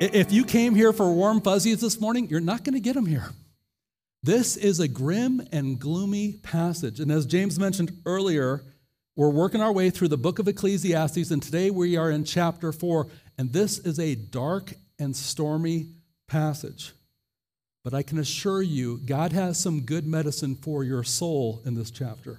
If you came here for warm fuzzies this morning, you're not going to get them here. This is a grim and gloomy passage. And as James mentioned earlier, we're working our way through the book of Ecclesiastes, and today we are in chapter 4, and this is a dark and stormy passage. But I can assure you, God has some good medicine for your soul in this chapter.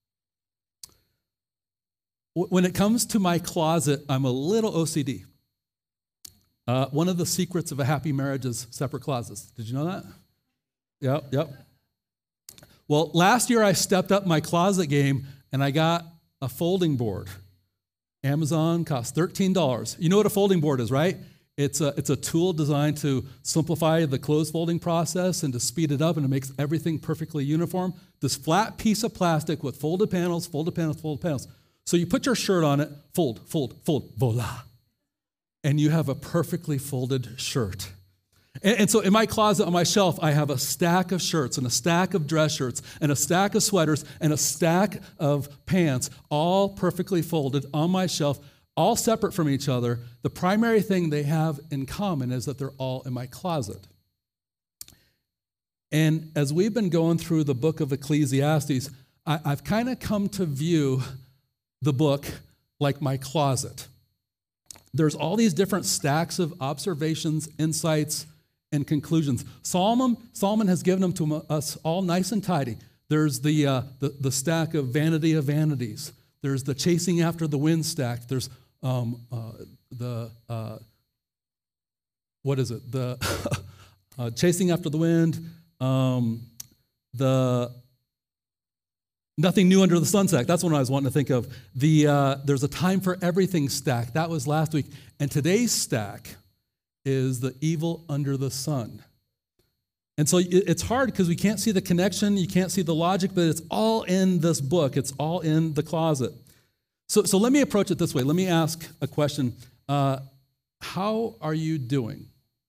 When it comes to my closet, I'm a little OCD. One of the secrets of a happy marriage is separate closets. Did you know that? Yep. Well, last year I stepped up my closet game and I got a folding board. Amazon cost $13. You know what a folding board is, right? It's a tool designed to simplify the clothes folding process and to speed it up, and it makes everything perfectly uniform. This flat piece of plastic with folded panels, folded panels, folded panels. So you put your shirt on it, fold, voila. And you have a perfectly folded shirt. And so in my closet on my shelf, I have a stack of shirts and a stack of dress shirts and a stack of sweaters and a stack of pants, all perfectly folded on my shelf, all separate from each other. The primary thing they have in common is that they're all in my closet. And as we've been going through the book of Ecclesiastes, I've kind of come to view the book like my closet. There's all these different stacks of observations, insights, and conclusions. Solomon has given them to us all nice and tidy. There's the stack of vanities. There's the chasing after the wind stack. There's chasing after the wind. The nothing new under the sun stack. That's what I was wanting to think of. There's a time for everything stack. That was last week. And today's stack is the evil under the sun. And so it's hard because we can't see the connection, you can't see the logic, but it's all in this book. It's all in the closet. So let me approach it this way. Let me ask a question. How are you doing?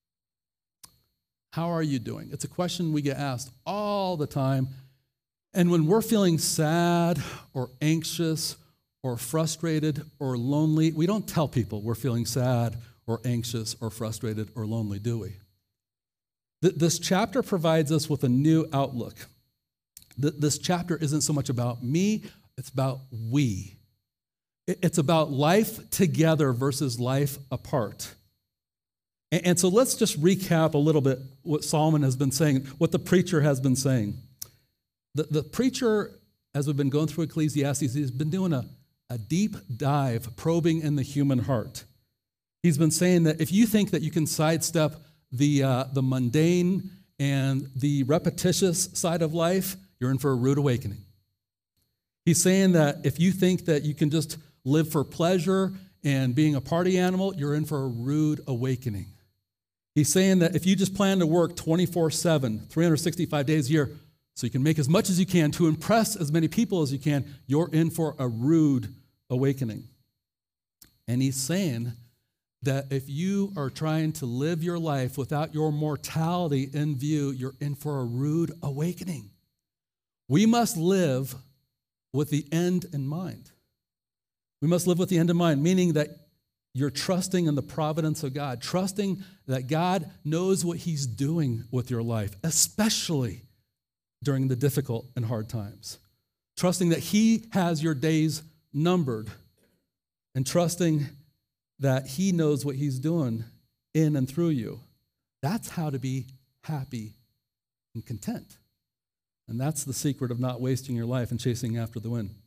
How are you doing? It's a question we get asked all the time. And when we're feeling sad or anxious or frustrated or lonely, we don't tell people we're feeling sad or anxious or frustrated or lonely, do we? This chapter provides us with a new outlook. This chapter isn't so much about me, it's about we. It's about life together versus life apart. And so let's just recap a little bit what Solomon has been saying, what the preacher has been saying. The preacher, as we've been going through Ecclesiastes, he's been doing a deep dive, probing in the human heart. He's been saying that if you think that you can sidestep the mundane and the repetitious side of life, you're in for a rude awakening. He's saying that if you think that you can just live for pleasure and being a party animal, you're in for a rude awakening. He's saying that if you just plan to work 24/7, 365 days a year, so you can make as much as you can to impress as many people as you can, you're in for a rude awakening. And he's saying that if you are trying to live your life without your mortality in view, you're in for a rude awakening. We must live with the end in mind. We must live with the end in mind, meaning that you're trusting in the providence of God, trusting that God knows what he's doing with your life, especially during the difficult and hard times. Trusting that he has your days numbered, and trusting that he knows what he's doing in and through you. That's how to be happy and content. And that's the secret of not wasting your life and chasing after the wind.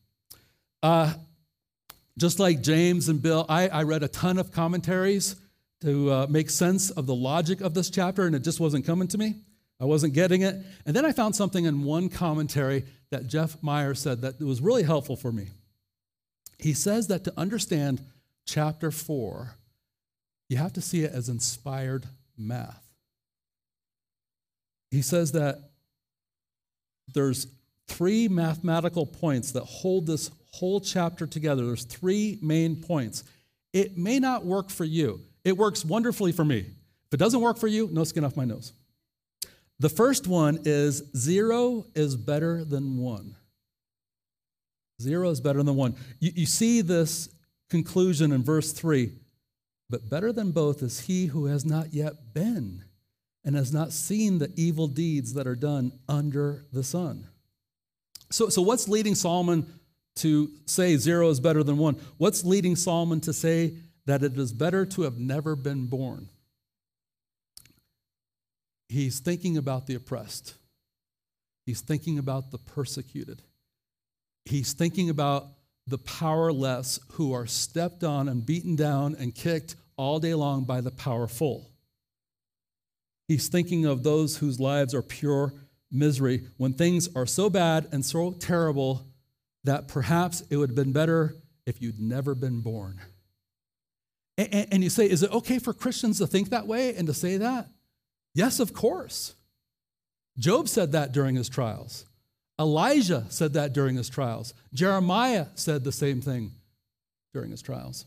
Just like James and Bill, I read a ton of commentaries to make sense of the logic of this chapter, and it just wasn't coming to me. I wasn't getting it. And then I found something in one commentary that Jeff Meyer said that was really helpful for me. He says that to understand chapter 4, you have to see it as inspired math. He says that there's 3 mathematical points that hold this whole chapter together. There's 3 main points. It may not work for you. It works wonderfully for me. If it doesn't work for you, no skin off my nose. The first one is 0 is better than 1. 0 is better than 1. You see this conclusion in verse 3. But better than both is he who has not yet been and has not seen the evil deeds that are done under the sun. So what's leading Solomon to say 0 is better than 1? What's leading Solomon to say that it is better to have never been born? He's thinking about the oppressed. He's thinking about the persecuted. He's thinking about the powerless who are stepped on and beaten down and kicked all day long by the powerful. He's thinking of those whose lives are pure misery when things are so bad and so terrible that perhaps it would have been better if you'd never been born. And you say, is it okay for Christians to think that way and to say that? Yes, of course. Job said that during his trials. Elijah said that during his trials. Jeremiah said the same thing during his trials.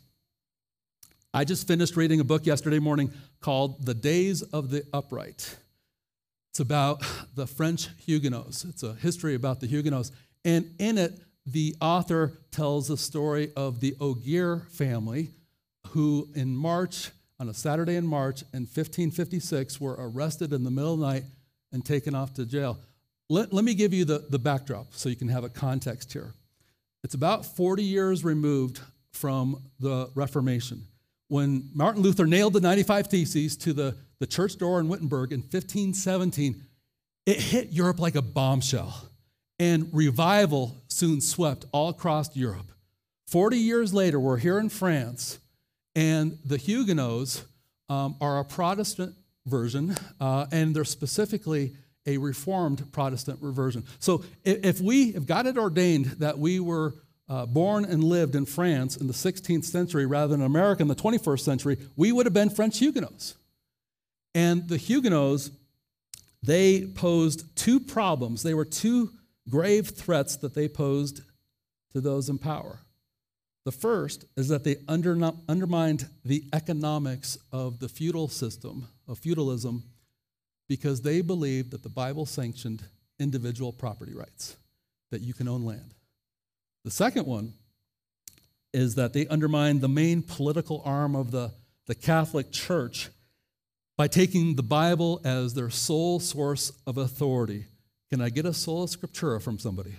I just finished reading a book yesterday morning called The Days of the Upright. It's about the French Huguenots. It's a history about the Huguenots. And in it, the author tells the story of the Augier family who in March, on a Saturday in March in 1556, were arrested in the middle of the night and taken off to jail. Let me give you the backdrop so you can have a context here. It's about 40 years removed from the Reformation. When Martin Luther nailed the 95 Theses to the church door in Wittenberg in 1517, it hit Europe like a bombshell, and revival soon swept all across Europe. 40 years later, we're here in France, and the Huguenots are a Protestant version, and they're specifically a Reformed Protestant version. So if God had ordained that we were born and lived in France in the 16th century rather than America in the 21st century, we would have been French Huguenots. And the Huguenots, they posed two problems. They were two grave threats that they posed to those in power. The first is that they undermined the economics of the feudal system, of feudalism, because they believed that the Bible sanctioned individual property rights, that you can own land. The second one is that they undermined the main political arm of the Catholic Church by taking the Bible as their sole source of authority. Can I get a sola scriptura from somebody?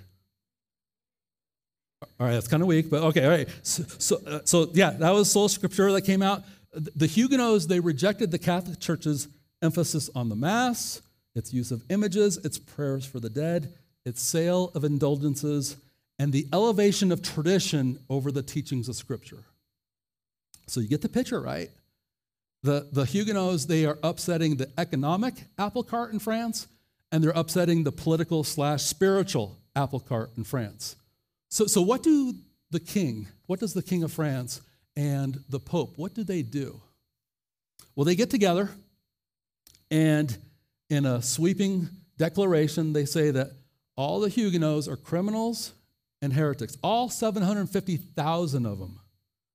All right, that's kind of weak, but okay, all right. So yeah, that was sola scriptura that came out. The Huguenots, they rejected the Catholic Church's emphasis on the Mass, its use of images, its prayers for the dead, its sale of indulgences, and the elevation of tradition over the teachings of Scripture. So you get the picture, right? The Huguenots, they are upsetting the economic apple cart in France, and they're upsetting the political/spiritual apple cart in France. So what does the King of France and the Pope, what do they do? Well, they get together, and in a sweeping declaration, they say that all the Huguenots are criminals and heretics. All 750,000 of them.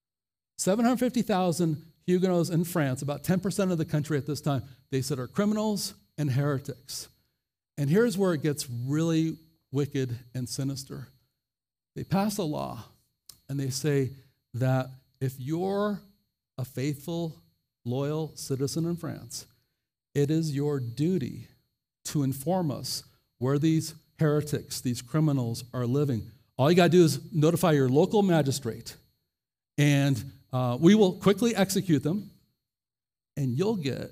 750,000 Huguenots in France, about 10% of the country at this time, they said are criminals and heretics. And here's where it gets really wicked and sinister. They pass a law, and they say that if you're a faithful, loyal citizen in France, it is your duty to inform us where these heretics, these criminals are living. All you got to do is notify your local magistrate, and we will quickly execute them, and you'll get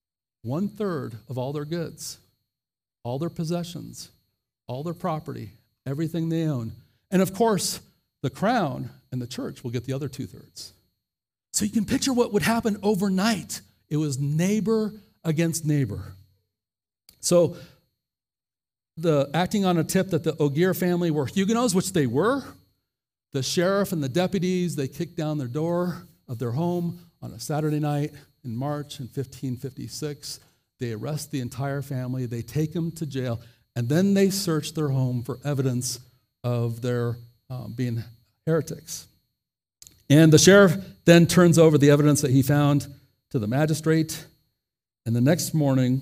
1/3 of all their goods, all their possessions, all their property, everything they own. And of course, the crown and the church will get the other 2/3. So you can picture what would happen overnight. It was neighbor against neighbor. So acting on a tip that the Augier family were Huguenots, which they were, the sheriff and the deputies, they kicked down their door of their home on a Saturday night in March in 1556. They arrest the entire family. They take them to jail, and then they search their home for evidence of their being heretics. And the sheriff then turns over the evidence that he found to the magistrate. And the next morning,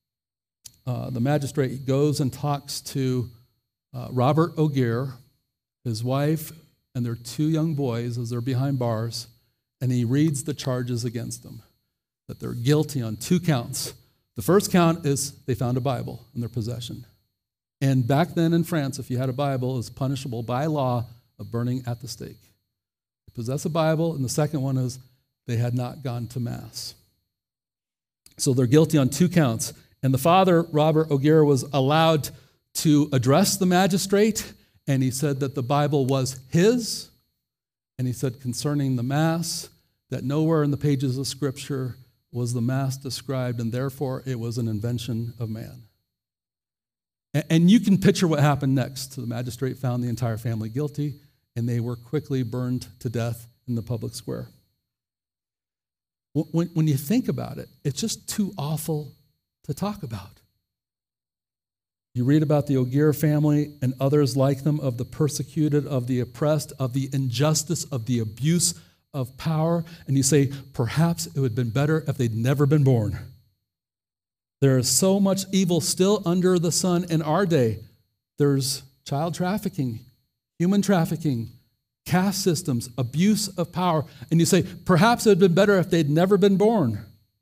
the magistrate goes and talks to Robert Augier, his wife, and their 2 young boys as they're behind bars. and he reads the charges against them, that they're guilty on 2 counts. The first count is they found a Bible in their possession. And back then in France, if you had a Bible, it was punishable by law of burning at the stake. They possess a Bible, and the second one is they had not gone to Mass. So they're guilty on 2 counts. And the father, Robert O'Gara, was allowed to address the magistrate, and he said that the Bible was his. And he said concerning the Mass, that nowhere in the pages of Scripture was the Mass described, and therefore it was an invention of man. And you can picture what happened next. The magistrate found the entire family guilty, and they were quickly burned to death in the public square. When you think about it, it's just too awful to talk about. You read about the O'Gara family and others like them, of the persecuted, of the oppressed, of the injustice, of the abuse of power, and you say, perhaps it would have been better if they'd never been born. There is so much evil still under the sun in our day. There's child trafficking, human trafficking, caste systems, abuse of power, and you say, perhaps it would have been better if they'd never been born.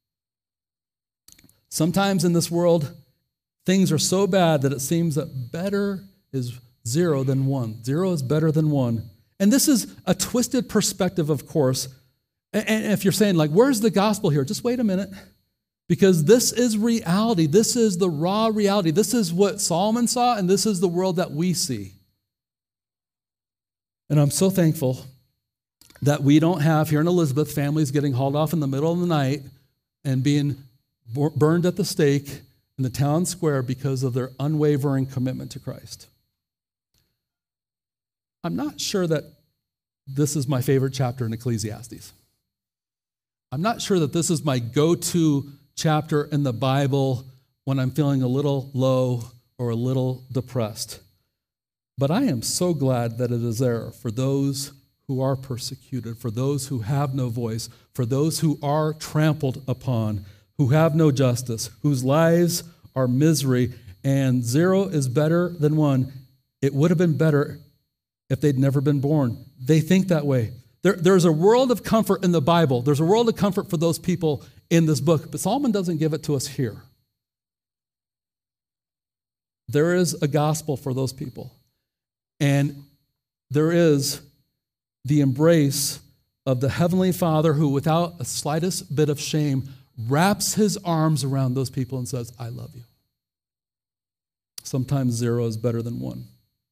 Sometimes in this world, things are so bad that it seems that better is 0 than 1. 0 is better than 1. And this is a twisted perspective, of course. And if you're saying, like, where's the gospel here? Just wait a minute. Because this is reality. This is the raw reality. This is what Solomon saw, and this is the world that we see. And I'm so thankful that we don't have here in Elizabeth families getting hauled off in the middle of the night and being burned at the stake in the town square because of their unwavering commitment to Christ. I'm not sure that this is my favorite chapter in Ecclesiastes. I'm not sure that this is my go-to chapter in the Bible when I'm feeling a little low or a little depressed. But I am so glad that it is there for those who are persecuted, for those who have no voice, for those who are trampled upon, who have no justice, whose lives are misery, and 0 is better than 1. It would have been better if they'd never been born. They think that way. There's a world of comfort in the Bible. There's a world of comfort for those people in this book, but Solomon doesn't give it to us here. There is a gospel for those people. And there is the embrace of the Heavenly Father who, without a slightest bit of shame, wraps his arms around those people and says, I love you. Sometimes 0 is better than 1.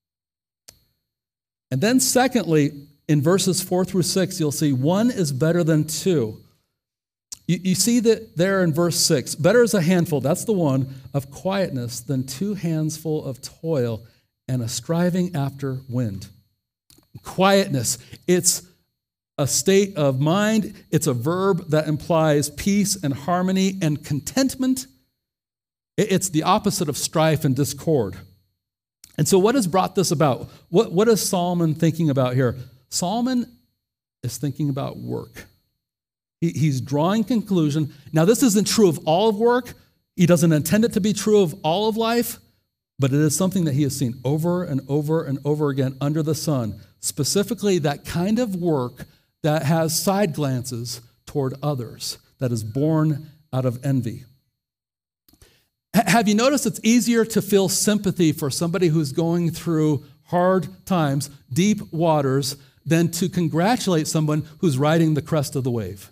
And then secondly, in verses 4 through 6, you'll see 1 is better than 2. You see that there in verse 6, better is a handful, that's the one, of quietness than 2 handsful of toil and a striving after wind. Quietness, it's a state of mind. It's a verb that implies peace and harmony and contentment. It's the opposite of strife and discord. And so what has brought this about? What is Solomon thinking about here? Solomon is thinking about work. He's drawing conclusion. Now, this isn't true of all of work. He doesn't intend it to be true of all of life, but it is something that he has seen over and over and over again under the sun. Specifically, that kind of work that has side glances toward others, that is born out of envy. Have you noticed it's easier to feel sympathy for somebody who's going through hard times, deep waters, than to congratulate someone who's riding the crest of the wave?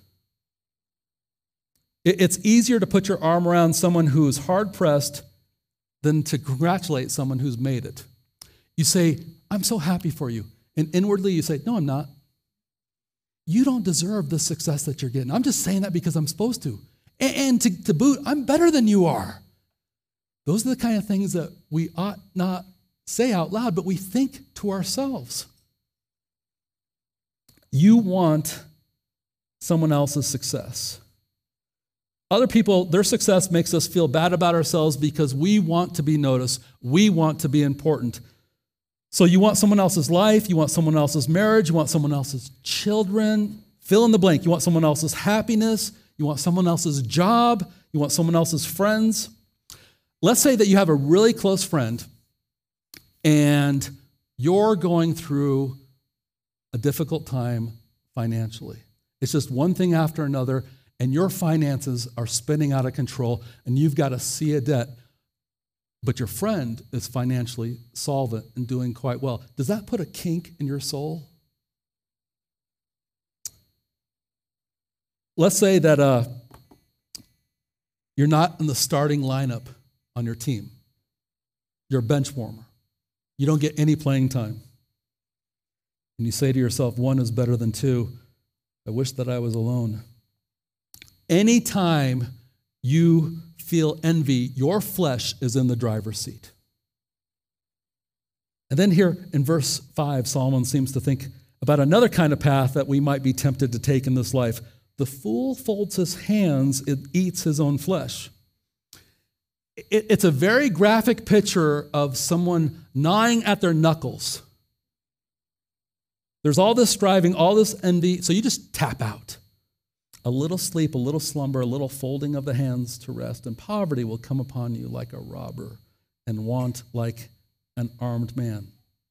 It's easier to put your arm around someone who's hard-pressed than to congratulate someone who's made it. You say, I'm so happy for you. And inwardly you say, no, I'm not. You don't deserve the success that you're getting. I'm just saying that because I'm supposed to. And to boot, I'm better than you are. Those are the kind of things that we ought not say out loud, but we think to ourselves. You want someone else's success. Other people, their success makes us feel bad about ourselves because we want to be noticed. We want to be important. So you want someone else's life, you want someone else's marriage, you want someone else's children, fill in the blank. You want someone else's happiness, you want someone else's job, you want someone else's friends. Let's say that you have a really close friend and you're going through a difficult time financially. It's just one thing after another, and your finances are spinning out of control, and you've got to see a debt. But your friend is financially solvent and doing quite well. Does that put a kink in your soul? Let's say that you're not in the starting lineup on your team. You're a bench warmer. You don't get any playing time. And you say to yourself, one is better than two. I wish that I was alone. Anytime you feel envy, your flesh is in the driver's seat. And then here in verse 5, Solomon seems to think about another kind of path that we might be tempted to take in this life. The fool folds his hands, it eats his own flesh. It's a very graphic picture of someone gnawing at their knuckles. There's all this striving, all this envy, so you just tap out. A little sleep, a little slumber, a little folding of the hands to rest, and poverty will come upon you like a robber, and want like an armed man.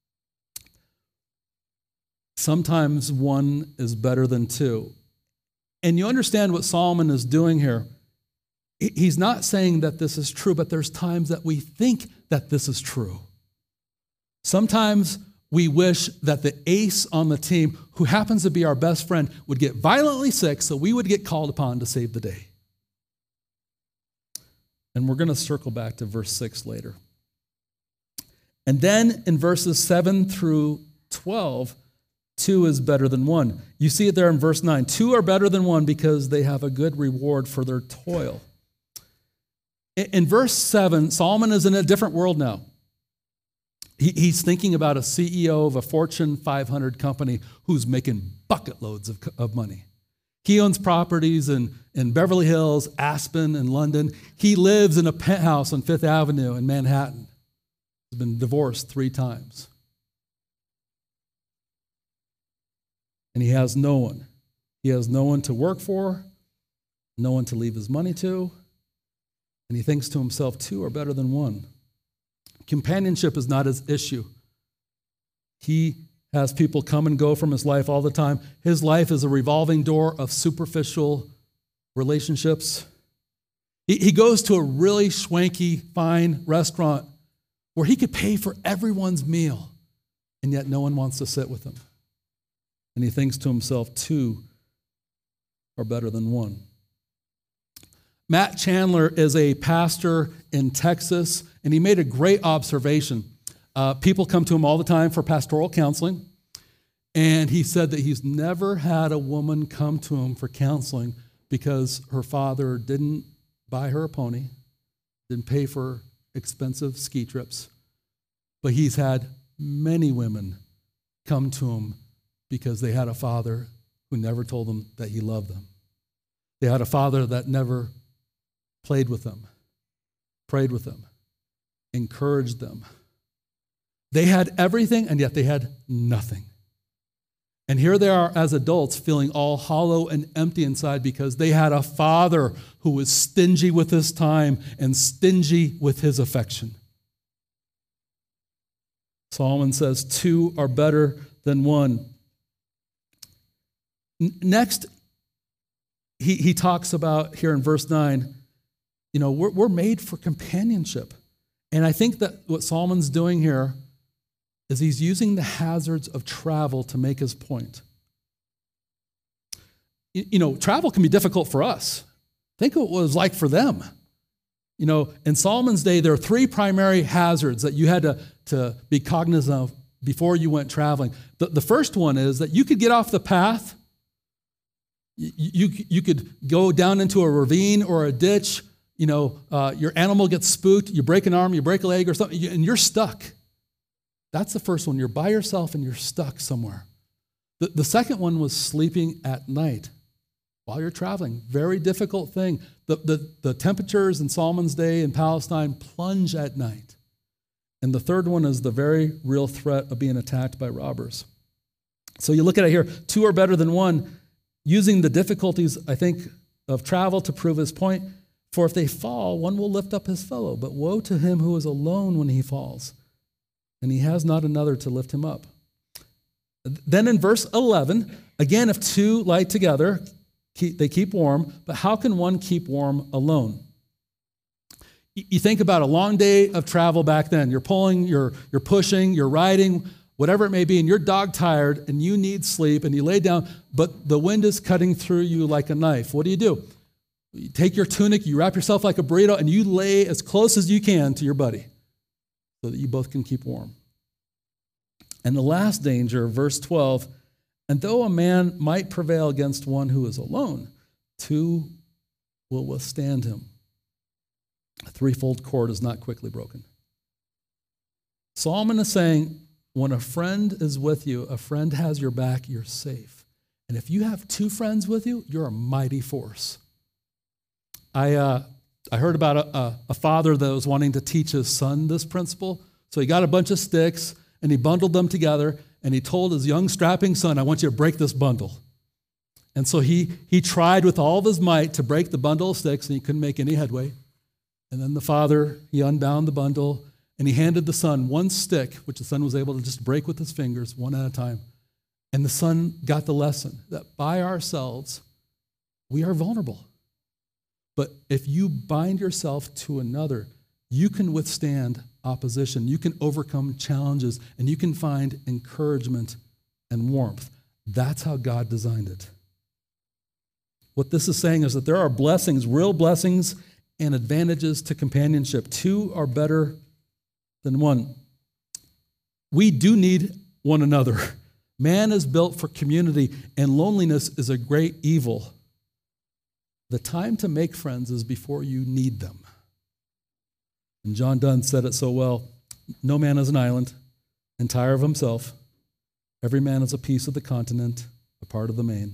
Sometimes one is better than two. And you understand what Solomon is doing here. He's not saying that this is true, but there's times that we think that this is true. Sometimes we wish that the ace on the team, who happens to be our best friend, would get violently sick so we would get called upon to save the day. And we're going to circle back to verse 6 later. And then in verses 7 through 12, 2 is better than 1. You see it there in verse 9. 2 are better than 1 because they have a good reward for their toil. In verse 7, Solomon is in a different world now. He's thinking about a CEO of a Fortune 500 company who's making bucket loads of money. He owns properties in Beverly Hills, Aspen, and London. He lives in a penthouse on Fifth Avenue in Manhattan. He's been divorced 3 times. And he has no one. He has no one to work for, no one to leave his money to. And he thinks to himself, 2 are better than 1. Companionship is not his issue. He has people come and go from his life all the time. His life is a revolving door of superficial relationships. He goes to a really swanky, fine restaurant where he could pay for everyone's meal, and yet no one wants to sit with him. And he thinks to himself, 2 are better than 1. Matt Chandler is a pastor in Texas, and he made a great observation. People come to him all the time for pastoral counseling, and he said that he's never had a woman come to him for counseling because her father didn't buy her a pony, didn't pay for expensive ski trips, but he's had many women come to him because they had a father who never told them that he loved them. They had a father that never played with them, prayed with them, encouraged them. They had everything, and yet they had nothing. And here they are as adults feeling all hollow and empty inside because they had a father who was stingy with his time and stingy with his affection. Solomon says 2 are better than 1. Next, he talks about here in verse 9, we're made for companionship. And I think that what Solomon's doing here is he's using the hazards of travel to make his point. Travel can be difficult for us. Think of what it was like for them. In Solomon's day, there are 3 primary hazards that you had to be cognizant of before you went traveling. The first one is that you could get off the path. You could go down into a ravine or a ditch. Your animal gets spooked, you break an arm, you break a leg or something, and you're stuck. That's the first one. You're by yourself and you're stuck somewhere. The second one was sleeping at night while you're traveling. Very difficult thing. The temperatures in Solomon's day in Palestine plunge at night. And the third one is the very real threat of being attacked by robbers. So you look at it here, 2 are better than 1, using the difficulties, I think, of travel to prove his point. For if they fall, one will lift up his fellow, but woe to him who is alone when he falls, and he has not another to lift him up. Then in verse 11, again, if two lie together, they keep warm, but how can one keep warm alone? You think about a long day of travel back then. You're pulling, you're pushing, you're riding, whatever it may be, and you're dog-tired and you need sleep and you lay down, but the wind is cutting through you like a knife. What do? You take your tunic, you wrap yourself like a burrito, and you lay as close as you can to your buddy so that you both can keep warm. And the last danger, verse 12, and though a man might prevail against one who is alone, two will withstand him. A threefold cord is not quickly broken. Solomon is saying, when a friend is with you, a friend has your back, you're safe. And if you have two friends with you, you're a mighty force. I heard about a father that was wanting to teach his son this principle. So he got a bunch of sticks and he bundled them together and he told his young strapping son, I want you to break this bundle. And so he tried with all of his might to break the bundle of sticks and he couldn't make any headway. And then the father, he unbound the bundle and he handed the son one stick, which the son was able to just break with his fingers one at a time. And the son got the lesson that by ourselves, we are vulnerable. But if you bind yourself to another, you can withstand opposition. You can overcome challenges and you can find encouragement and warmth. That's how God designed it. What this is saying is that there are blessings, real blessings and advantages to companionship. Two are better than one. We do need one another. Man is built for community, and loneliness is a great evil. The time to make friends is before you need them. And John Donne said it so well, no man is an island, entire of himself. Every man is a piece of the continent, a part of the main.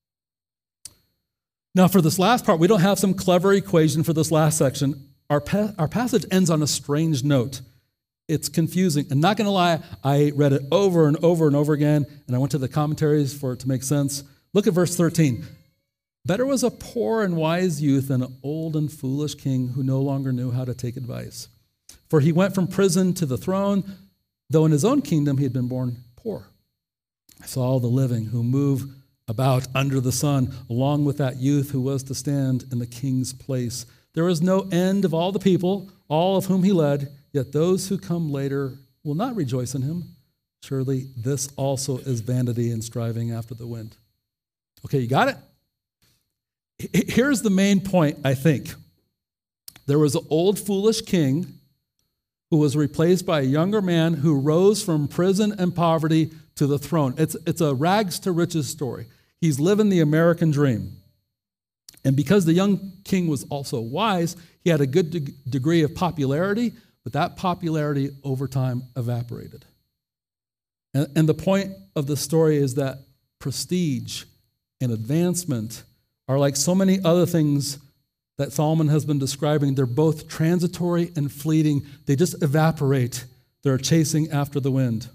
Now, for this last part, we don't have some clever equation for this last section. Our passage ends on a strange note. It's confusing. And not going to lie, I read it over and over and over again, and I went to the commentaries for it to make sense. Look at verse 13. Better was a poor and wise youth than an old and foolish king who no longer knew how to take advice. For he went from prison to the throne, though in his own kingdom he had been born poor. I saw the living who move about under the sun, along with that youth who was to stand in the king's place. There was no end of all the people, all of whom he led, yet those who come later will not rejoice in him. Surely this also is vanity and striving after the wind. Okay, you got it? Here's the main point, I think. There was an old foolish king who was replaced by a younger man who rose from prison and poverty to the throne. It's a rags to riches story. He's living the American dream. And because the young king was also wise, he had a good degree of popularity, but that popularity over time evaporated. And the point of the story is that prestige and advancement are like so many other things that Solomon has been describing. They're both transitory and fleeting. They just evaporate. They're chasing after the wind.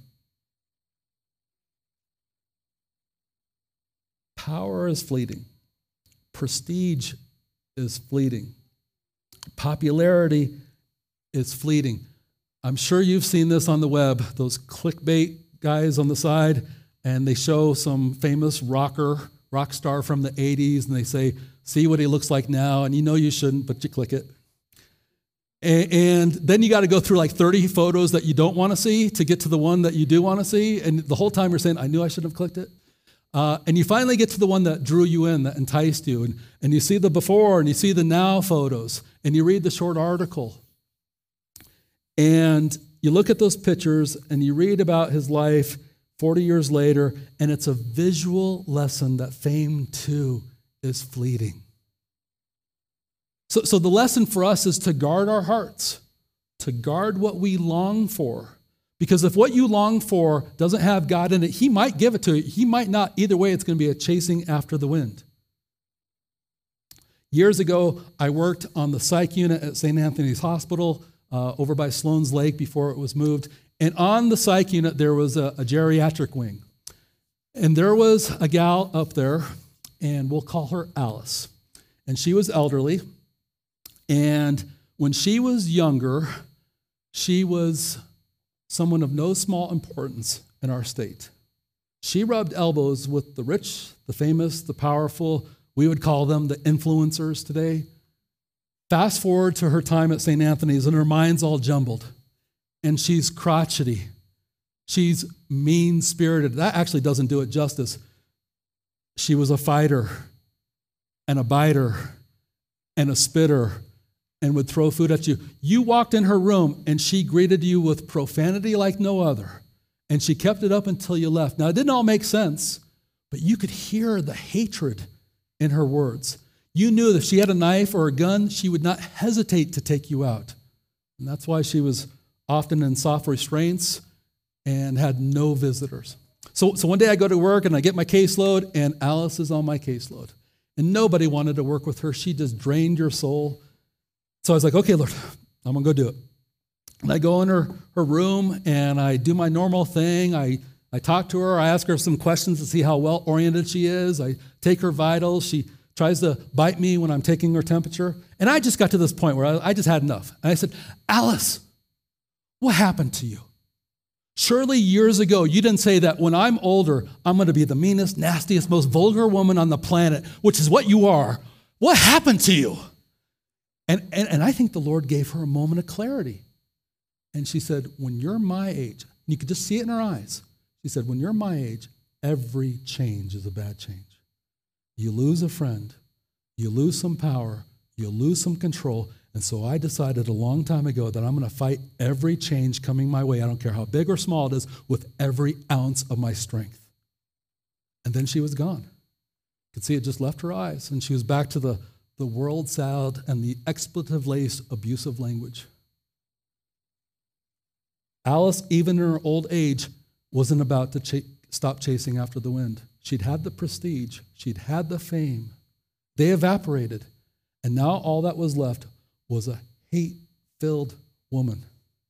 Power is fleeting. Prestige is fleeting. Popularity is fleeting. I'm sure you've seen this on the web, those clickbait guys on the side, and they show some famous rock star from the 80s, and they say, see what he looks like now, and you know you shouldn't, but you click it. And then you got to go through like 30 photos that you don't want to see to get to the one that you do want to see, and the whole time you're saying, I knew I shouldn't have clicked it. And you finally get to the one that drew you in, that enticed you, and you see the before and you see the now photos, and you read the short article. And you look at those pictures and you read about his life 40 years later, and it's a visual lesson that fame too is fleeting. So the lesson for us is to guard our hearts, to guard what we long for. Because if what you long for doesn't have God in it, he might give it to you. He might not. Either way, it's going to be a chasing after the wind. Years ago, I worked on the psych unit at St. Anthony's Hospital over by Sloan's Lake before it was moved. And on the psych unit, there was a geriatric wing. And there was a gal up there, and we'll call her Alice. And she was elderly. And when she was younger, she was someone of no small importance in our state. She rubbed elbows with the rich, the famous, the powerful. We would call them the influencers today. Fast forward to her time at St. Anthony's, and her mind's all jumbled. And she's crotchety. She's mean-spirited. That actually doesn't do it justice. She was a fighter and a biter and a spitter and would throw food at you. You walked in her room, and she greeted you with profanity like no other. And she kept it up until you left. Now, it didn't all make sense, but you could hear the hatred in her words. You knew that if she had a knife or a gun, she would not hesitate to take you out. And that's why she was often in soft restraints and had no visitors. So one day I go to work and I get my caseload, and Alice is on my caseload. And nobody wanted to work with her. She just drained your soul. So I was like, okay, Lord, I'm going to go do it. And I go in her room and I do my normal thing. I talk to her. I ask her some questions to see how well-oriented she is. I take her vitals. She tries to bite me when I'm taking her temperature. And I just got to this point where I just had enough. And I said, Alice, what happened to you? Surely years ago, you didn't say that when I'm older, I'm going to be the meanest, nastiest, most vulgar woman on the planet, which is what you are. What happened to you? And I think the Lord gave her a moment of clarity. And she said, when you're my age, and you could just see it in her eyes. She said, when you're my age, every change is a bad change. You lose a friend, you lose some power, you lose some control. And so I decided a long time ago that I'm going to fight every change coming my way, I don't care how big or small it is, with every ounce of my strength. And then she was gone. You could see it just left her eyes. And she was back to the world salad and the expletive-laced abusive language. Alice, even in her old age, wasn't about to stop chasing after the wind. She'd had the prestige. She'd had the fame. They evaporated. And now all that was left was a hate-filled woman.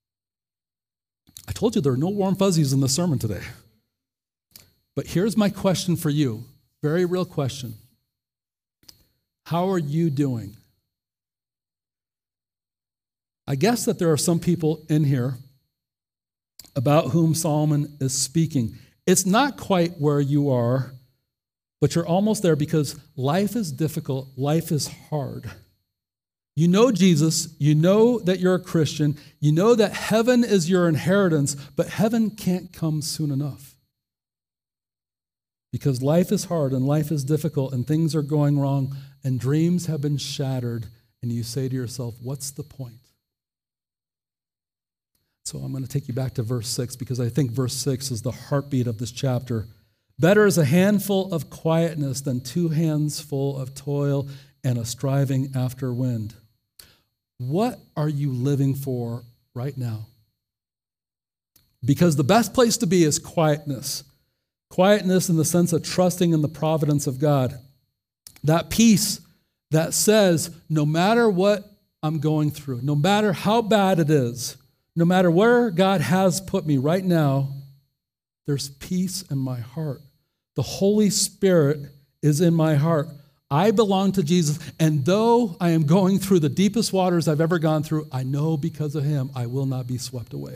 I told you there are no warm fuzzies in the sermon today. But here's my question for you, very real question. How are you doing? I guess that there are some people in here about whom Solomon is speaking. It's not quite where you are, but you're almost there because life is difficult, life is hard. You know Jesus, you know that you're a Christian, you know that heaven is your inheritance, but heaven can't come soon enough. Because life is hard and life is difficult and things are going wrong and dreams have been shattered, and you say to yourself, what's the point? So I'm going to take you back to verse 6 because I think verse 6 is the heartbeat of this chapter. Better is a handful of quietness than 2 hands full of toil and a striving after wind. What are you living for right now? Because the best place to be is quietness. Quietness in the sense of trusting in the providence of God. That peace that says, no matter what I'm going through, no matter how bad it is, no matter where God has put me right now, there's peace in my heart. The Holy Spirit is in my heart. I belong to Jesus, and though I am going through the deepest waters I've ever gone through, I know because of him I will not be swept away.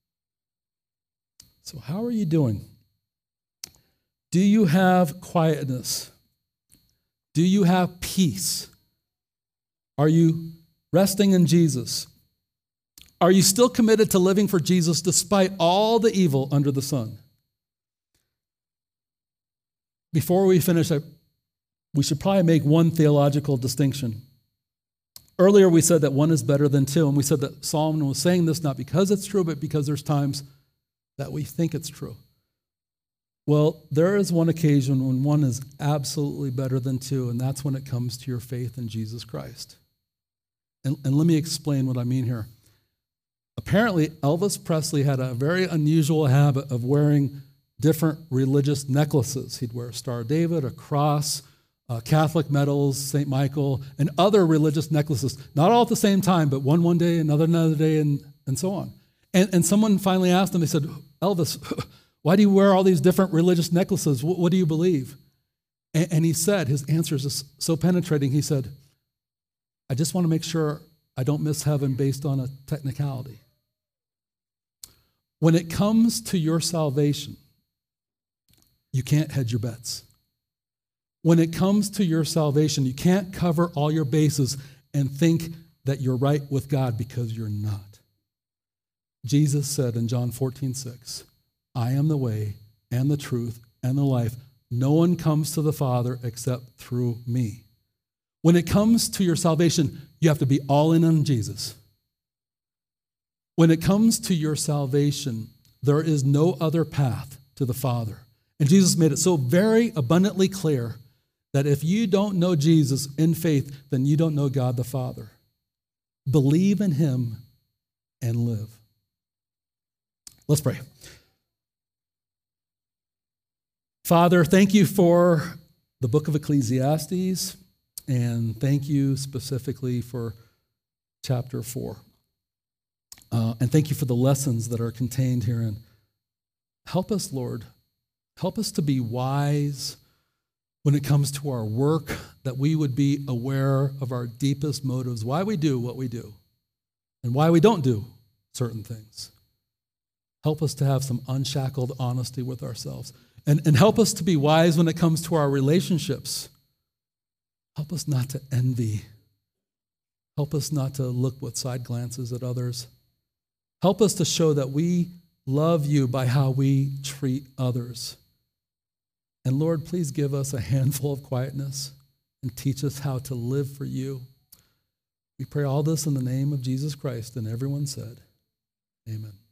So how are you doing? Do you have quietness? Do you have peace? Are you resting in Jesus? Are you still committed to living for Jesus despite all the evil under the sun? Before we finish, we should probably make one theological distinction. Earlier we said that one is better than 2, and we said that Solomon was saying this not because it's true, but because there's times that we think it's true. Well, there is one occasion when 1 is absolutely better than 2, and that's when it comes to your faith in Jesus Christ. And let me explain what I mean here. Apparently, Elvis Presley had a very unusual habit of wearing different religious necklaces. He'd wear a Star of David, a cross, Catholic medals, St. Michael, and other religious necklaces. Not all at the same time, but one day, another day, and so on. And someone finally asked him, they said, Elvis, why do you wear all these different religious necklaces? What do you believe? And he said, his answer is just so penetrating, he said, I just want to make sure I don't miss heaven based on a technicality. When it comes to your salvation, you can't hedge your bets. When it comes to your salvation, you can't cover all your bases and think that you're right with God, because you're not. Jesus said in John 14:6, I am the way and the truth and the life. No one comes to the Father except through me. When it comes to your salvation, you have to be all in on Jesus. When it comes to your salvation, there is no other path to the Father. And Jesus made it so very abundantly clear that if you don't know Jesus in faith, then you don't know God the Father. Believe in him and live. Let's pray. Father, thank you for the book of Ecclesiastes, and thank you specifically for chapter 4. And thank you for the lessons that are contained herein. Help us, Lord. Help us to be wise when it comes to our work, that we would be aware of our deepest motives, why we do what we do, and why we don't do certain things. Help us to have some unshackled honesty with ourselves. And help us to be wise when it comes to our relationships. Help us not to envy. Help us not to look with side glances at others. Help us to show that we love you by how we treat others. And Lord, please give us a handful of quietness and teach us how to live for you. We pray all this in the name of Jesus Christ, and everyone said, amen.